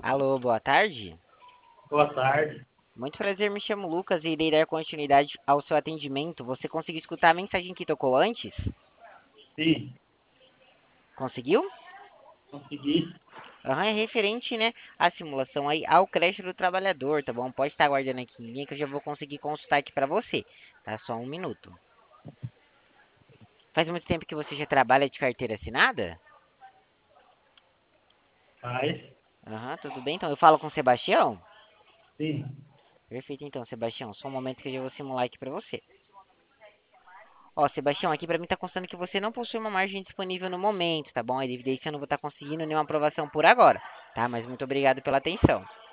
Alô, boa tarde. Boa tarde. Muito prazer, me chamo Lucas e irei dar continuidade ao seu atendimento. Você conseguiu escutar a mensagem que tocou antes? Sim, Conseguiu? consegui. Aham, é referente, né, à simulação aí ao crédito do trabalhador, tá bom? Pode estar aguardando aqui em linha que eu já vou conseguir consultar aqui pra você, tá? Só um minuto. Faz muito tempo que você já trabalha de carteira assinada? Faz. Aham, tudo bem. Então, eu falo com o Sebastião? Sim. Perfeito, então, Sebastião. Só um momento que eu já vou simular aqui pra você. Ó, Sebastião, aqui pra mim tá constando que você não possui uma margem disponível no momento, tá bom? Aí, devido a isso, eu não vou estar conseguindo nenhuma aprovação por agora, tá? Mas muito obrigado pela atenção.